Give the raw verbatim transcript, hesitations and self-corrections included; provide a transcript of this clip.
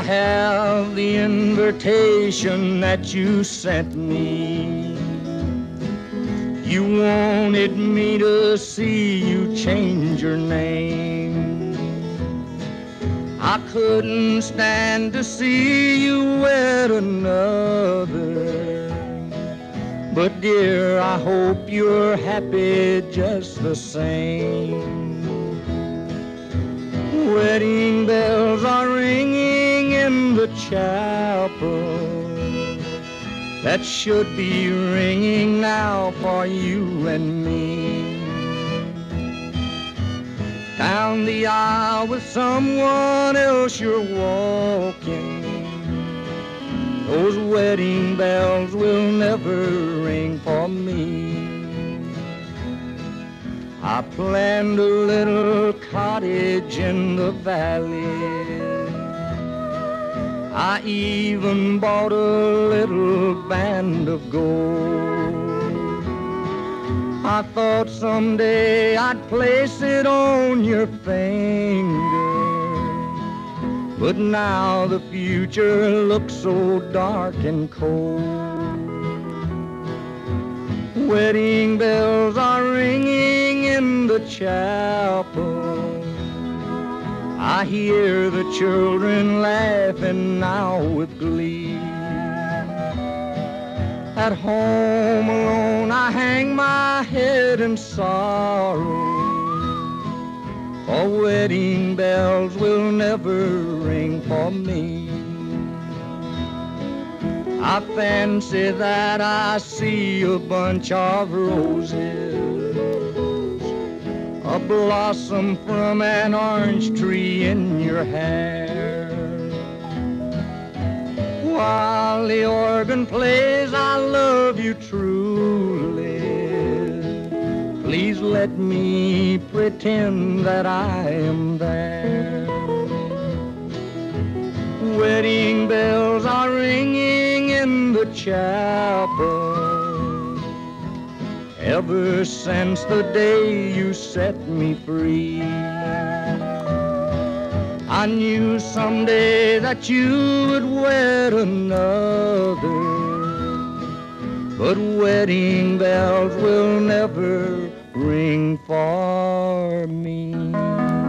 have the invitation that you sent me. You wanted me to see you change your name. I couldn't stand to see you wed another. But dear, I hope you're happy just the same. Wedding bells are ringing in the chapel. That should be ringing now for you and me. Down the aisle with someone else you're walking. Those wedding bells will never ring for me. I planned a little cottage in the valley. I even bought a little band of gold. I thought someday I'd place it on your finger. But now the future looks so dark and cold. Wedding bells are ringing in the chapel. I hear the children laughing now with glee. At home alone I hang my head in sorrow, for wedding bells will never ring for me. I fancy that I see a bunch of roses, a blossom from an orange tree in your hair. While the organ plays, I love you truly. Please let me pretend that I am there. Wedding bells are ringing in the chapel. Ever since the day you set me free, I knew someday that you would wed another. But wedding bells will never ring for me.